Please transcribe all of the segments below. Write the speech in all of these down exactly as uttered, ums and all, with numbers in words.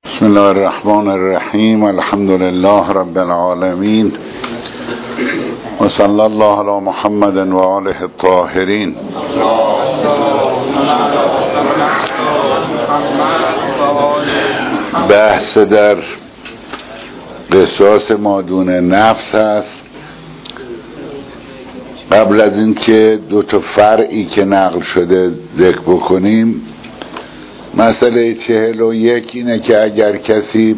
بسم الله الرحمن الرحیم. الحمد لله رب العالمین و صلی الله علی محمد و آله الطاهرین. بحث در قصاص مادون نفس هست. قبل از اینکه دو تا فرعی که نقل شده ذکر بکنیم، مسئله چهل و یک اینه که اگر کسی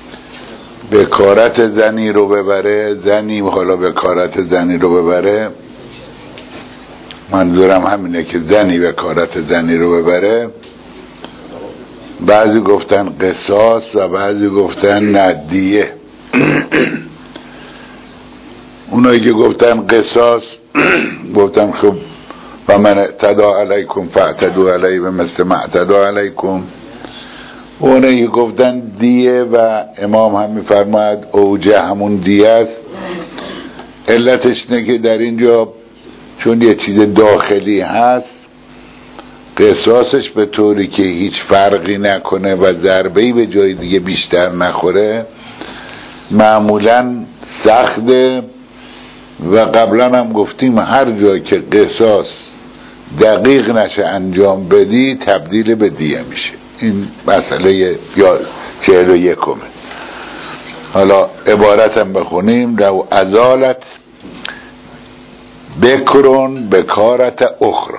بکارت زنی رو ببره، زنی حالا بکارت زنی رو ببره، منظورم همینه که زنی بکارت زنی رو ببره، بعضی گفتن قصاص و بعضی گفتن ندیه. اونایی که گفتن قصاص گفتن خب و من اعتدى علیکم فاعتدوا علیه و مثل ما اعتدى علیکم. اونایی که گفتن دیه و امام هم میفرماید اوجه همون دیه است. علتش نه که در اینجا چون یه چیز داخلی هست، قصاصش به طوری که هیچ فرقی نکنه و ضربه‌ای به جای دیگه بیشتر نخوره معمولا سخته. و قبلا هم گفتیم هر جا که قصاص دقیق نشه انجام بدی تبدیل به دیه میشه. این مسئله یا چهل و یکمه. حالا عبارتم بخونیم: لو ازالت بکرون بکارت اخرى.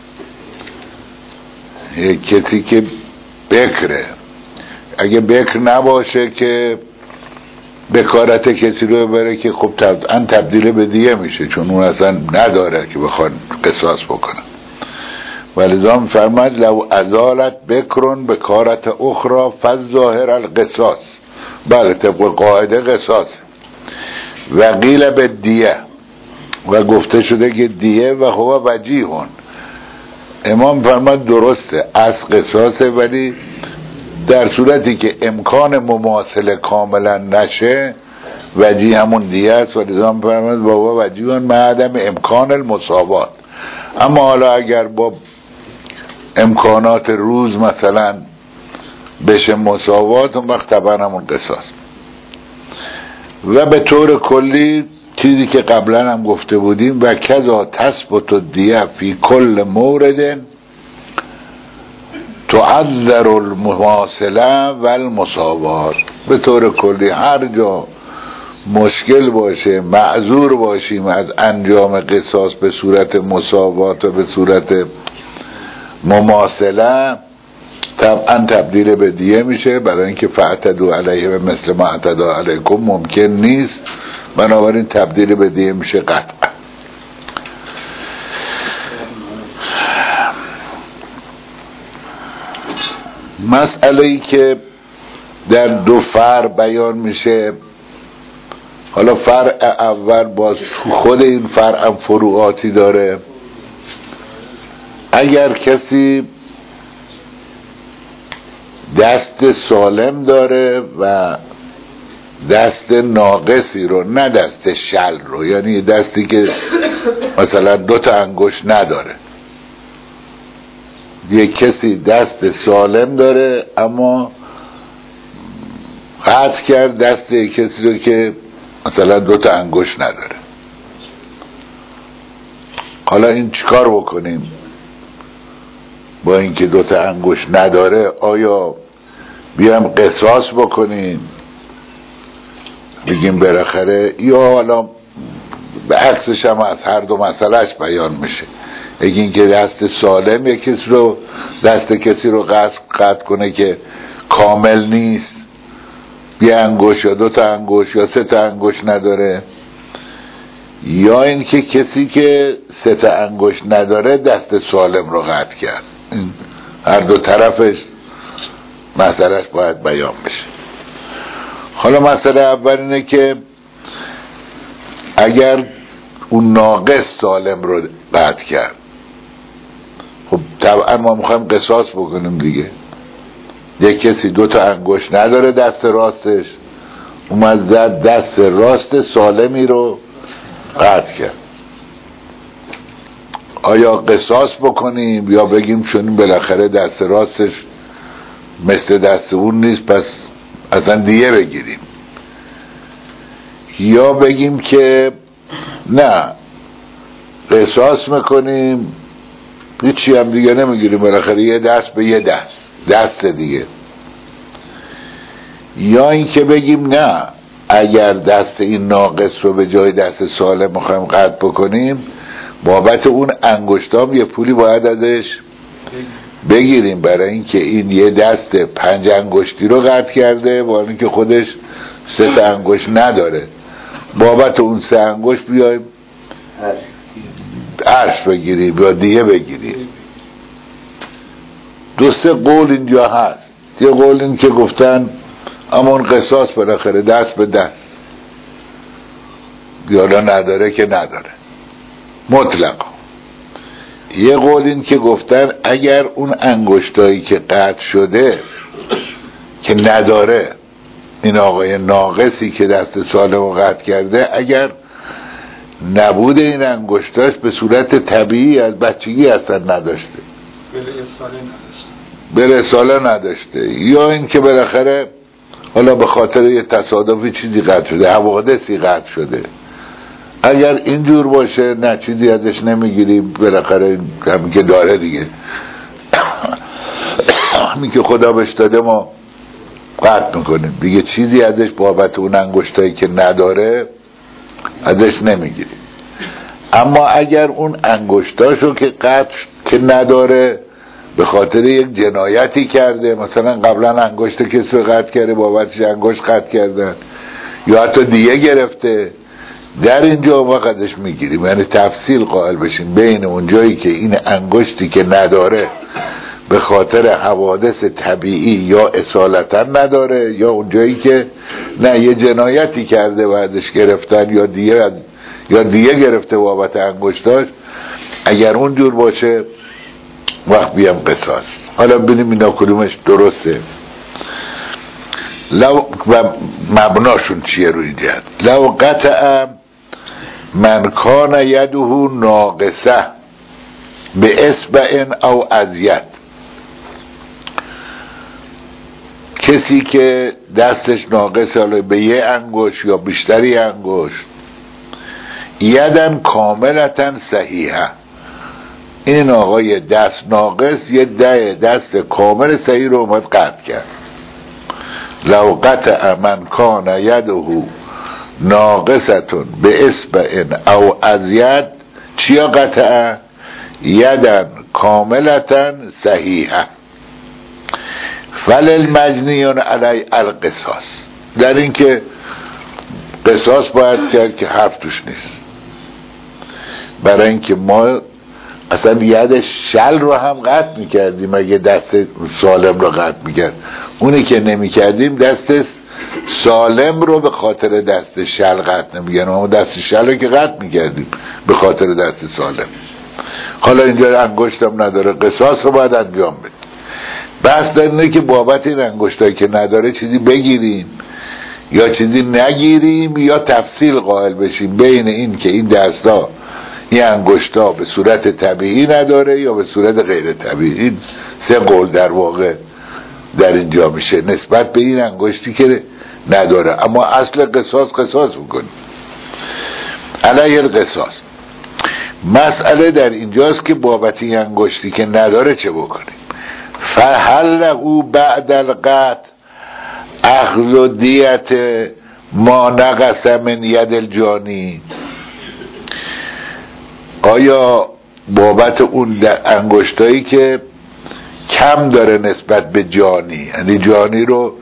یک کسی که بکره، اگه بکر نباشه که بکارت کسی رو ببره که خب طبعا تبدیل به دیه میشه، چون اون اصلا نداره که بخواد قصاص بکنه. ولذا فرماد لو ازالت بکرون بکارت اخرى فالظاهر القصاص. بله طبق قاعده قصاص. و قیل به دیه، و گفته شده که دیه و هو وجیهون. امام فرماد درسته از قصاصه، ولی در صورتی که امکان مماثله کاملا نشه وجیه همون دیه است. و لذا فرماد بابا وجیهون معدم امکان المساوات. اما حالا اگر با امکانات روز مثلا بشه مساوات، اون وقت طبعا همون قصاص. و به طور کلی چیزی که قبلا هم گفته بودیم و کذا تثبت الدیه فی کل مورد تعذر المماثله و المساوات. به طور کلی هر جا مشکل باشه، معذور باشیم از انجام قصاص به صورت مساوات و به صورت مماثله، طبعا تبدیل به دیه میشه. برای اینکه فاعتدوا علیه و مثل ما اعتدى علیکم ممکن نیست، بنابراین تبدیل به دیه میشه قطعا. مسئله ای که در دو فرع بیان میشه، حالا فرع اول باز تو خود این فرع هم فروعاتی داره. اگر کسی دست سالم داره و دست ناقصی رو، نه دست شل رو، یعنی دستی که مثلا دو تا انگشت نداره، یک کسی دست سالم داره اما قطع کرد دست یک کسی رو که مثلا دو تا انگشت نداره، حالا این چیکار بکنیم با اینکه دو تا انگشت نداره؟ آیا بیام قصاص بکنیم بگیم بالاخره، یا حالا به عکسش هم از هر دو مسئلهش بیان میشه؟ یکی این که دست سالم یک کسی رو دست کسی رو قطع, قطع کنه که کامل نیست، یه انگوش یا دو تا انگوش یا سه تا انگوش نداره، یا این که کسی که سه تا انگوش نداره دست سالم رو قطع کرد. این هر دو طرفش مسئلهش باید بیان بشه. حالا مسئله اول اینه که اگر اون ناقص سالم رو قطع کرد، خب طبعا ما میخوایم قصاص بکنیم دیگه. یک کسی دو تا انگشت نداره دست راستش، اومد زد دست راست سالمی رو قطع کرد. آیا قصاص بکنیم یا بگیم چون بالاخره دست راستش مثل دست اون نیست پس اصلا دیه بگیریم، یا بگیم که نه قصاص میکنیم هیچی هم دیگه نمیگیریم، بالاخره یه دست به یه دست دست دیگه. یا اینکه بگیم نه اگر دست این ناقص رو به جای دست سالم میخوایم قطع بکنیم، بابت اون انگشتام یه پولی باید ازش بگیریم، برای اینکه این یه دست پنج انگشتی رو قطع کرده، با اینکه خودش سه تا انگشت نداره، بابت اون سه انگشت بیایم عرش بگیریم یا دیگه بگیریم. دو سه قول اینجا هست. یه قول این که گفتن امون قصاص بالاخره دست به دست، یالا نداره که نداره مطلق. یه قول این که گفتن اگر اون انگشتایی که قطع شده که نداره، این آقای ناقصی که دست سالم رو قطع کرده، اگر نبود این انگشتاش به صورت طبیعی از بچگی اصلا نداشته، بله اصاله نداشته، یا این که بالاخره حالا به خاطر یه تصادفی چیزی قطع شده، حوادثی قطع شده، اگر اینجور باشه نه چیزی ازش نمیگیریم، بالاخره همین که داره دیگه همین که خدا بهش داده ما قطع میکنیم دیگه، چیزی ازش بابت اون انگشتایی که نداره ازش نمیگیریم. اما اگر اون انگشتاشو که قطع که نداره به خاطر یک جنایتی کرده، مثلا قبلا انگشت کسی رو قطع کرده بابتش انگشت قطع کردن، یا حتی دیگه گرفته، در اینجا ما قدش میگیریم. یعنی تفصیل قائل بشیم بین اون جایی که این انگشتی که نداره به خاطر حوادث طبیعی یا اصالتا نداره، یا اون جایی که نه یه جنایتی کرده و ازش گرفتن، یا دیگه یا دیگه گرفته بابت انگشتاش. اگر اون جور باشه وقت بیام قصاص. حالا ببینیم اینا کدومش درسته لو و مبناشون چیه روی جهت. لو قطع من کان یده ناقصه به اصبع او ازید، کسی که دستش ناقصه حالا به یه انگشت یا بیشتری انگشت، یدن کاملتن صحیحه، این آقای دست ناقص یه ده دست کامل صحیح رو اومد قطع کرد. لو قطع من کان یده ناقصتون به اصبع او ازید، چیا قطع؟ یدن کاملتن صحیحه فللمجنیون علی القصاص، در این که قصاص باید کرد که حرف توش نیست، برای اینکه ما اصلا ید شل رو هم قطع میکردیم اگه دست سالم رو قطع میکرد، اونی که نمیکردیم دست سالم رو به خاطر دست شل قطع نمیکردیم، اما دست شل رو که قطع میکردیم به خاطر دست سالم. حالا اینجا انگشتم نداره، قصاص رو باید انجام بده. بس در اینه که بابت این انگشتایی که نداره چیزی بگیریم یا چیزی نگیریم، یا تفصیل قائل بشیم بین این که این دستا این انگشتا به صورت طبیعی نداره یا به صورت غیر طبیعی. این سه قول در واقع در اینجا میشه نسبت به این انگشتی که نداره، اما اصل قصاص قصاص میکنیم علیه القصاص. مسئله در اینجاست که بابت این انگشتی که نداره چه بکنیم. فهل او بعد القطع اخذ دیت ما نقص من ید الجانی، آیا بابت اون انگشتایی که کم داره نسبت به جانی، یعنی جانی رو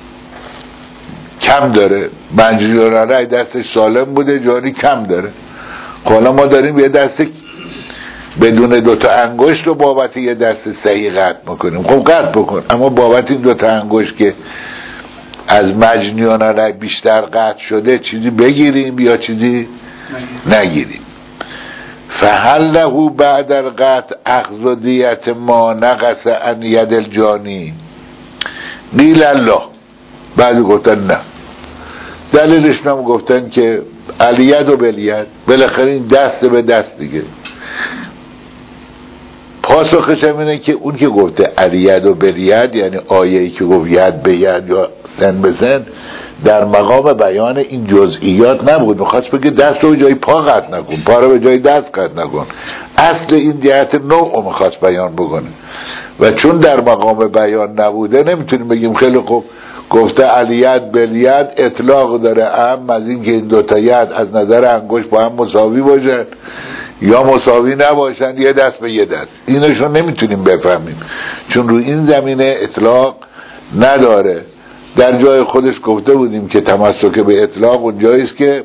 کم داره، منجورانه دستش سالم بوده جانی کم داره، حالا ما داریم یه دست بدون دوتا انگشت رو بابت یه دست صحیح قطع میکنیم، خب قطع بکن، اما بابت این دوتا انگشت که از مجنیانه بیشتر قطع شده چیزی بگیریم یا چیزی نگیریم. فهل له بعد القطع اخذ دیت ما نقص عن ید الجانی، قیل الله، بعد گفتن نه. دلیلش نم گفتن که الید و بالید، بالاخره این دست به دست دیگه، پاسخش هم اینه که اون که گفته الید و بالید، یعنی آیه‌ای که گفت ید به ید یا سن به سن، در مقام بیان این جزئیات نبود. میخواست بگه دست رو جای پا قطع نکن، پا رو به جای دست قطع نکن، اصل این جهت نوع رو میخواست بیان بکنه. و چون در مقام بیان نبوده نمیتونیم بگیم خیلی خوب گفته الید بالید اطلاق داره، اهم از این که این دوتا ید از نظر انگشت با هم مساوی باشن یا مساوی نباشن، یه دست به یه دست، اینشو نمیتونیم بفهمیم چون روی این زمینه اطلاق نداره. در جای خودش گفته بودیم که تمسک به اطلاق اون جاییست که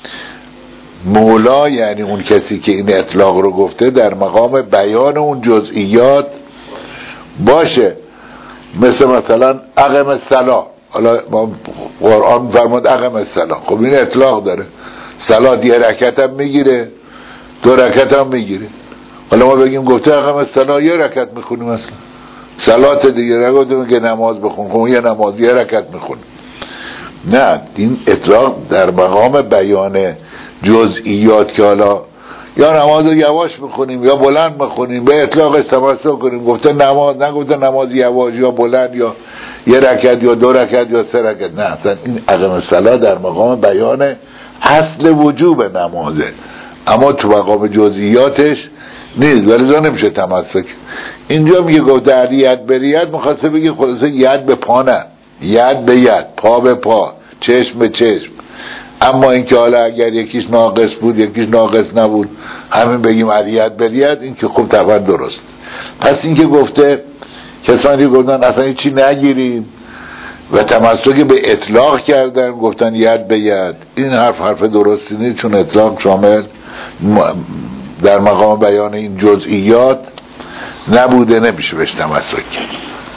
مولا، یعنی اون کسی که این اطلاق رو گفته، در مقام بیان اون جزئیات باشه. مثل مثلا اقم الصلاة، حالا قرآن فرمود اقم الصلاة، خب این اطلاق داره، صلاة یه رکعت هم میگیره دو رکعت هم میگیره. حالا ما بگیم گفته اقم الصلاة یه رکعت میخونیم، اصلا صلات دیگه نگفتیم که نماز بخون، خب یه نماز یه رکعت میخونیم. نه، این اطلاق در مقام بیان جزئیات که حالا یا نماز رو یواش میخونیم یا بلند میخونیم، به اطلاقش تمسک کنیم. گفته نماز، نگفته نماز یواش یا بلند یا یه رکعت یا دو رکعت یا سه رکعت. نه، اصلا این اقام الصلاة در مقام بیان اصل وجوب نمازه، اما تو مقام جزئیاتش نیست، ولی زا نمیشه تمسک. اینجا میگه گفته علی ید به ید، مخواسته بگه خلاصه ید به پا، نه ید به ید، پا به پا، چشم به چشم. اما اینکه حالا اگر یکیش ناقص بود یکیش ناقص نبود همین بگیم علی ید به ید، این که خوب طبعا درست. پس اینکه گفته کسانی گفتن اصلا چی نگیریم و تمسک به اطلاق کردن گفتن ید به ید، این حرف حرف درستی نیست، چون اطلاق شامل در مقام بیان این جزئیات نبوده، نمیشه بهش تمسک کرد.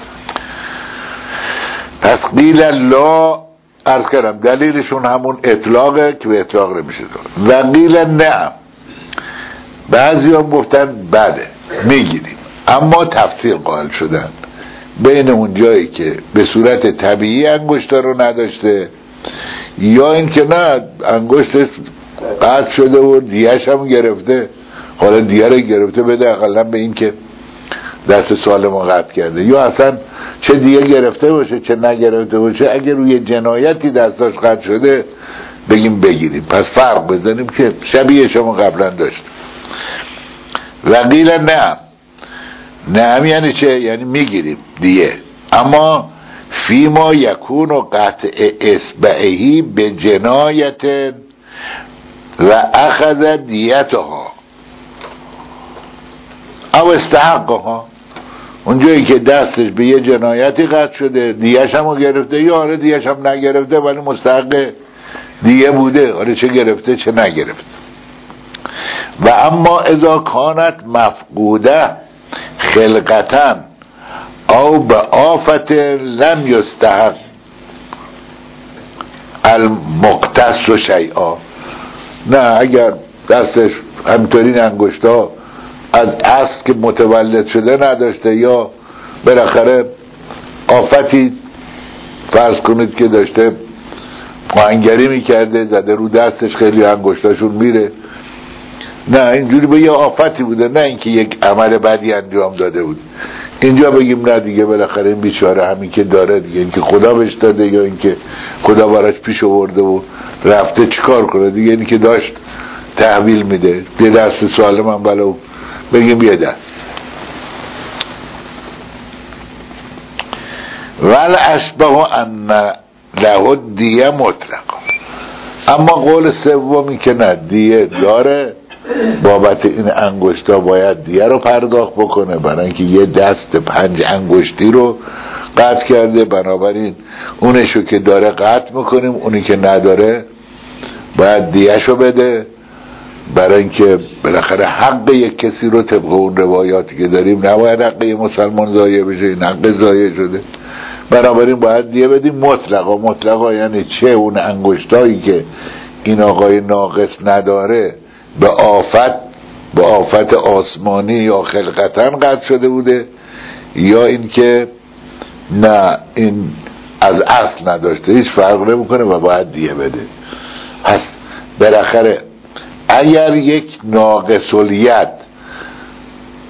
پس قیل لا، عرض کردم دلیلشون همون اطلاقه که به اطلاق نمیشه داره. و قیل نه، بعضی هم گفتن بله میگیریم، اما تفصیل قائل شدن بین اون جایی که به صورت طبیعی انگشتا رو نداشته یا این که نه انگشتش قطع شده و دیهش هم گرفته، حالا دیه رو گرفته بده اقلا به این که دست سالم قطع کرده، یا اصلا چه دیه گرفته باشه چه نگرفته باشه اگر روی جنایتی دستاش قطع شده بگیم بگیریم. پس فرق بزنیم که شبیه شما قبلا داشت. و قیل نه، نه یعنی چه؟ یعنی میگیریم دیه، اما فیما یکون و قطع اصبعهی به جنایت و اخذ دیتها او استحقها، اونجایی که دستش به یه جنایتی قطع شده دیهش هم گرفته، یا آره دیهش هم نگرفته ولی مستحق دیه بوده، آره چه گرفته چه نگرفته. و اما اذا کانت مفقوده خلقتا او به آفت لم یستحق المقتص و شیئا، نه اگر دستش همطورین انگشتا از اصل که متولد شده نداشته یا بالاخره آفتی فرض کنید که داشته آهنگری میکرده زده رو دستش خیلی انگشتاشون میره، نه اینجوری به یه آفتی بوده، نه اینکه یک عمل بدی انجام داده بود. اینجا بگیم نه دیگه بالاخره این بیچاره همین که داره دیگه، اینکه خدا بهش داده یا اینکه خدا براش پیش آورده و رفته چیکار کنه دیگه، اینی که داشت تحویل میده یه دست سالم هم بلو بگیم یه دست. ول اشبه ان له دیه مطلق، اما قول سومی که نه دیه داره، بابت این انگشتا باید دیه رو پرداخت بکنه برای اینکه یه دست پنج انگشتی رو قطع کرده، بنابراین اونشو که داره قطع میکنیم، اونی که نداره باید دیه شو بده، برای اینکه بالاخره حق یک کسی رو طبق اون روایاتی که داریم نباید حق یک مسلمان ضایع بشه، این حق ضایع شده، بنابراین باید دیه بدیم مطلقا. مطلقا یعنی چه اون انگشتایی که این آقای ناقص نداره به آفت به آفت آسمانی یا خلقتن قطع شده بوده، یا این که نه این از اصل نداشته، هیچ فرق نمیکنه و باید دیه بده. پس بالاخره اگر یک ناقص الید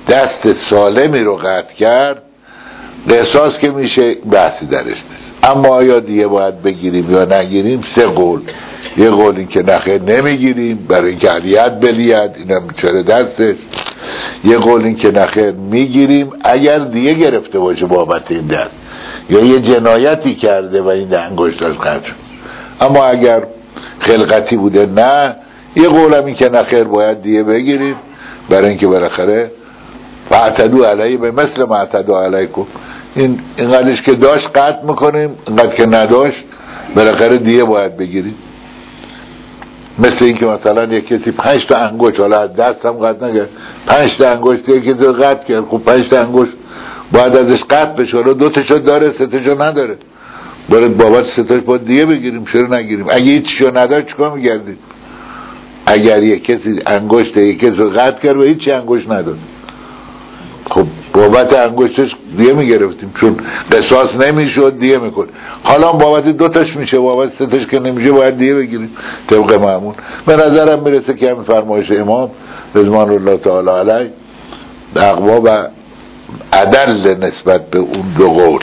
دست سالمی رو قطع کرد، قصاص که میشه بحثی درش نیست. اما آیا دیگه باید بگیریم یا نگیریم؟ سه قول. یه قول این که نخیر نمیگیریم برای اینکه علیت بلیت اینم چرا دستش. یه قول این که نخیر میگیریم اگر دیگه گرفته باشه بابت این دست یا یه جنایتی کرده و این انگشتاش قطع شد. اما اگر خلقتی بوده نه. یه قول هم این که نخیر باید دیگه بگیریم برای اینکه بالاخره فاعتدوا علیه به مثل ما اعتدوا علیکم. این اینقدرش که داشت قطع میکنیم، اینقدر که نداشت بالاخره دیگه باید بگیریم. مثل این که مثلا یک کسی پنج تا انگشت، حالا دست هم قطع نگه، پنج تا انگشت یکی رو قطع کرد، خب پنج تا انگشت باید ازش قطع بشه، حالا دو تاشو داره سه تاشو نداره، باید بابت سه تاش باید دیگه بگیریم، چرا نگیریم؟ اگه هیچیشو نداشت چیکار می‌کردیم؟ اگر یک کسی انگشت یک کسی رو قطع کرد و هیچی انگشت نداره، خب بابت انگشتش دیگه میگرفتیم، چون قصاص نمیشد دیگه میکن. حالا بابت دوتاش میشه، بابت سه تاش که نمیشه باید دیگه بگیریم طبق معمول. به نظرم میرسه که همین فرمایش امام رضوان الله تعالی علیه اقوا و عدل نسبت به اون دو قول.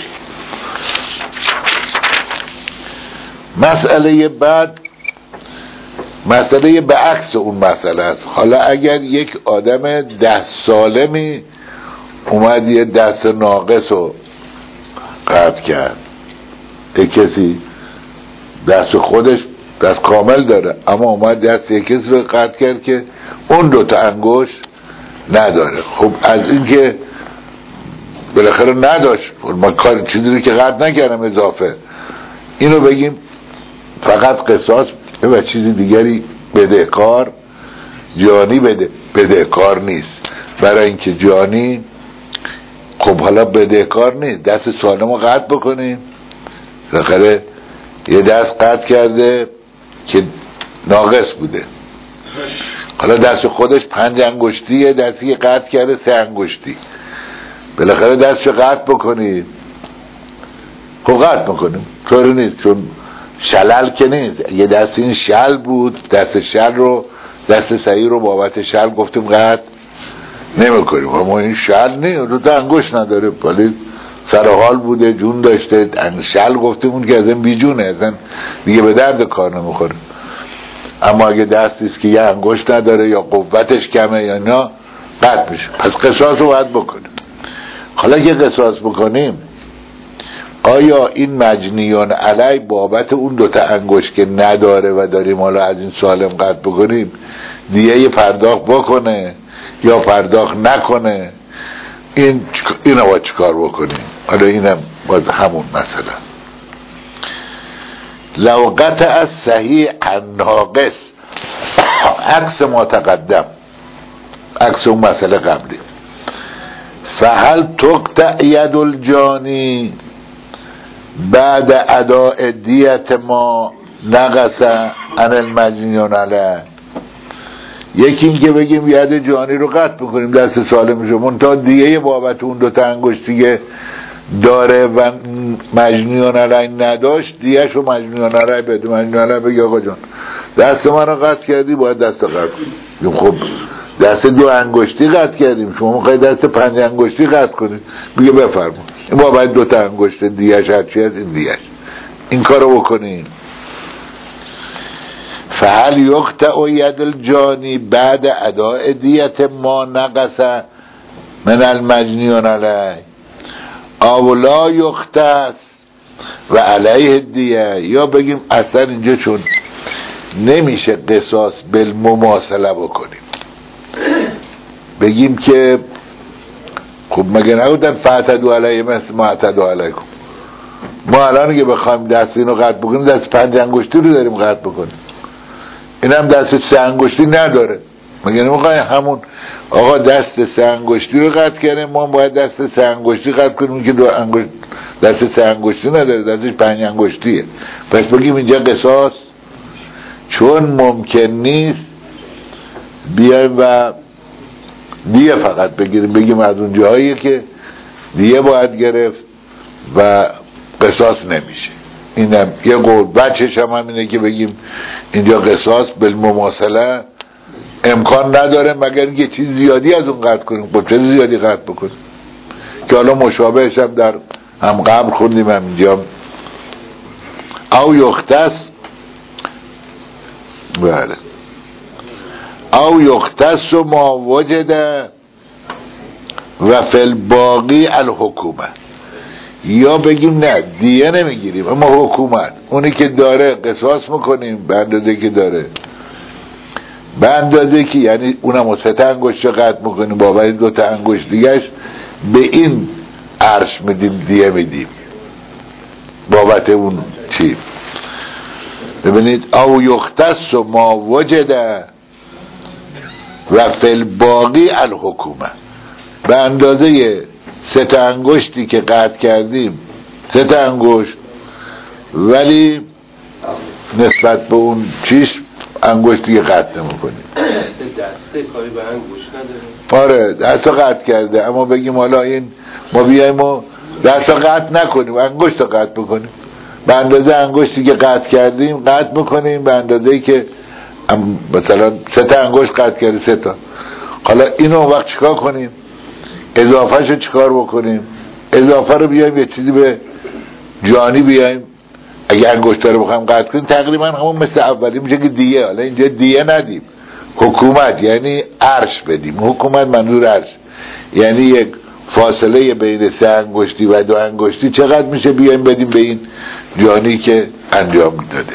مسئله بعد مسئله به عکس اون مسئله است. حالا اگر یک آدم ده سالمی اومد یه دست ناقص رو قطع کرد، یک کسی دست خودش دست کامل داره اما اومد دست یک کسی رو قطع کرد که اون دوتا انگشت نداره، خب از این که بالاخره نداشت، ما کار چیزی که قطع نکردم اضافه، اینو بگیم فقط قصاص و چیزی دیگری بدهکار، جانی بده بدهکار نیست. برای اینکه جانی خب حالا بدهکار نیست، دست سالم رو قطع بکنیم، بالاخره یه دست قطع کرده که ناقص بوده، حالا دست خودش پنج انگشتیه، دستی قطع کرده سه انگشتی، بالاخره دستشو قطع بکنید، خب قطع بکنیم، طوری نیست، چون شلل که نیست. یه دست این شل بود، دست شل رو دست صحیح رو بابت شل گفتیم قطع نمی کنیم، اما این شل نیست، دو تا انگشت نداره، ولی سر حال بوده، جون داشته، شل گفتیم اون که از این بی جونه، از این دیگه به درد کار نمیخوره. اما اگه دستیست که یه انگشت نداره یا قوتش کمه یا نه، قطع میشه. پس قصاص رو باید بکنیم. حالا که قصاص بکنیم، آیا این مجنیان علی بابت اون دوتا انگشت که نداره و داریم حالا از این سالم قطع بکنیم دیگه پرداخت بکنه یا پرداخت نکنه؟ این اینو باید چیکار بکنیم؟ حالا اینم باز همون مسئله. لو قطع از صحیح الناقص، عکس ما تقدم، عکس اون مسئله قبلی. فهل تقطع ید الجانی بعد اداء دیت ما نقص عن المجنون علیه؟ یکی این که بگیم ید جانی رو قطع بکنیم، دست سالمش رو، منتها دیگه بابت اون دوتا انگشتی داره و مجنون علیه نداشت، دیگه شو مجنون علیه بده، مجنون علیه بگی آقا جان دست من رو قطع کردی باید دست رو قطع کنیم. خب دست دو انگشتی قطع کردیم، شما میخواید دست پنج انگشتی قطع کنید، بگه بفرما این با باید دوتا انگشت دیگه هرچی از این دیگه این کارو بکنیم. فهل یقطع ید الجانی بعد اداء دیت ما نقص من المجنون علیه او لا یقطع و علیه دیه؟ یا بگیم اصلا اینجا چون نمیشه قصاص بالمماثله بکنیم، بگیم که خب مگه نگفتن فاعتدوا علیه مثل ما اعتدوا علیکم؟ ما الان که بخوایم دست اینو قطع بکنیم دست پنج انگشتی رو داریم قطع بکنیم، اینم دست سه انگشتی نداره، مگه نمیخوایم همون آقا دست سه انگشتی رو قطع کردیم، ما باید دست سه انگشتی قطع کنیم که دو انگشت دست سه انگشتی نداره، دستش پنج انگشتیه، پس بگیم اینجا قصاص؟ چون ممکن نیست بیایم و دیگه فقط بگیریم، بگیم از اون جایی که دیگه باید گرفت و قصاص نمیشه. اینم یه قول. بچه‌ش هم همینه که بگیم اینجا قصاص بالمماثله امکان نداره مگر یه چیز زیادی از اون قطع کنیم. با چه زیادی قطع بکنیم که حالا مشابهش هم در هم قبل خوندیم هم اینجا. او یختص بله او یختص ما وجد و فی الباقی الحکومه، یا بگیم نه دیه نمیگیریم اما حکومت اونی که داره قصاص میکنیم به اندازه که داره، به اندازه که یعنی اونم سه تا انگشت قطع میکنیم بابت دو تا انگشت دیگهش به این عرش میدیم، دیه میدیم بابت اون چی. ببینید او یختص ما وجد و فی الباقی الحکومه، به اندازه سه تا انگشتی که قطع کردیم، سه تا انگشت، ولی نسبت به اون چیش انگشتی که قطع نمی‌کنیم. سه دسته کاری به انگشت نداره. آره دستا قطع کرده، اما بگیم حالا این ما بیایم و دستا قطع نکنیم، انگشت رو قطع بکنیم، به اندازه انگشتی که قطع کردیم قطع بکنیم، به اندازه‌ای که مثلا سه تا انگشت قطع کردیم سه تا، حالا اینو وقت چیکار کنیم؟ اضافه شو چیکار بکنیم؟ اضافه رو بیایم یه چیزی به جانی بیایم، اگه انگشت رو بخوایم قطع کنیم تقریبا همون مثل اولی میشه که دیه. حالا اینجا دیه ندیم، حکومت یعنی عرش بدیم. حکومت منظور عرش یعنی یک فاصله بین سه انگشتی و دو انگشتی چقدر میشه بیایم بدیم به این جانی که انجام داده.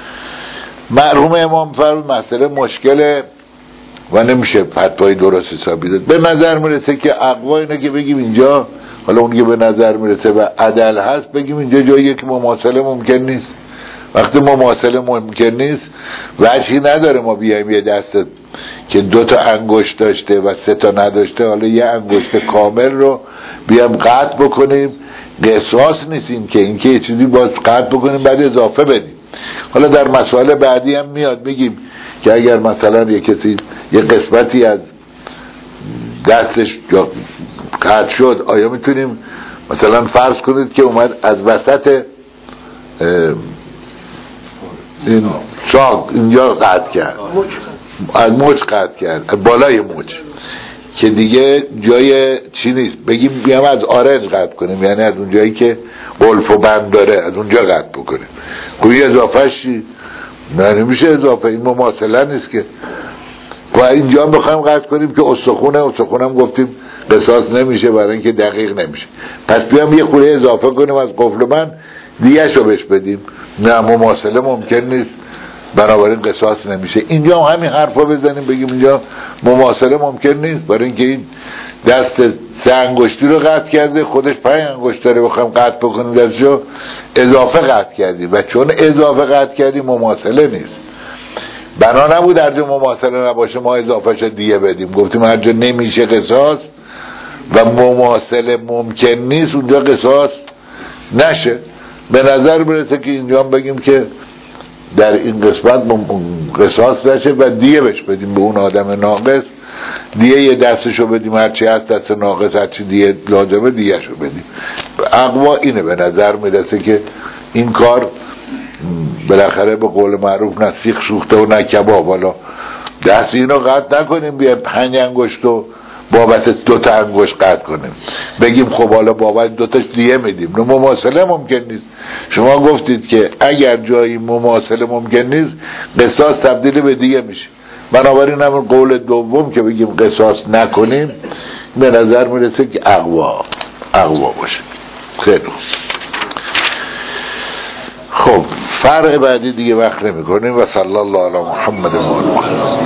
مرحوم امام فرمود مسئله مشکله و نمیشه فتوای درست حسابی داد. به نظر میرسه که اقوا اینه که بگیم اینجا، حالا اون که به نظر میرسه و عدل هست، بگیم اینجا جاییه که مماثله ممکن نیست. وقتی مماثله ممکن نیست وجهی نداره ما بیایم یه دست که دو تا انگشت داشته و سه تا نداشته حالا یه انگشت کامل رو بیام قطع بکنیم. قصاص نیست این که این که یه چیزی باز قطع بکنیم بعد اضافه بدیم. حالا در مسائل بعدی هم میاد بگیم که اگر مثلا یه کسی یه قسمتی از دستش قطع شد، آیا میتونیم مثلا فرض کنید که اومد از وسط این چاق اینجا قطع کرد، از مچ قطع کرد، بالای مچ که دیگه جای چی نیست، بگیم بیام از آرنج قطع کنیم، یعنی از اون جایی که قلف و بند داره از اونجا قطع بکنیم. کوی اضافه شی نه نمیشه اضافه، این مماثله نیست که. و اینجا بخوایم قطع کنیم که استخونه استخونم گفتیم قصاص نمیشه برای اینکه دقیق نمیشه، پس بیام یه خوره اضافه کنیم از قفل و بند دیگه شو بهش بدیم، نه مماثله ممکن نیست بنابراین قصاص نمیشه. اینجا هم همین حرفا بزنیم بگیم اینجا مماثله ممکن نیست برای اینکه این دست سه انگشتی رو قطع کرده، خودش پنج انگشت داره، بخوام قطع بکنیم دستشو اضافه قطع کردیم و چون اضافه قطع کردیم مماثله نیست. بنا نبود هر جا مماثله نباشه ما اضافه شد دیگه بدیم، گفتیم هر جا نمیشه قصاص و مماثله ممکن نیست اونجا قصاص نشه. به نظر برسه که اینجا بگیم که در این قسمت قصاص نشه و دیگه بهش بدیم به اون آدم ناقص، دیگه یه دستشو بدیم هرچی هست دست ناقص هرچی دیگه لازمه دیگه شو بدیم. اقوا اینه به نظر میرسه که این کار بالاخره به قول معروف نسیخ سوخته و نکباب. حالا دست اینو قطع نکنیم بیایم پنج انگشتو بابت دو تا انگشت قطع کنیم بگیم خب حالا بابت دو تاش دیگه میدیم، نه مماثله ممکن نیست. شما گفتید که اگر جایی مماثله ممکن نیست قصاص تبدیل به دیگه میشه، بنابراین همون قول دوم که بگیم قصاص نکنیم به نظر میرسه که اقوا اقوا باشه. خیلی خب فرق بعدی دیگه وقت نمی کنیم و صلی الله علی محمد و آله.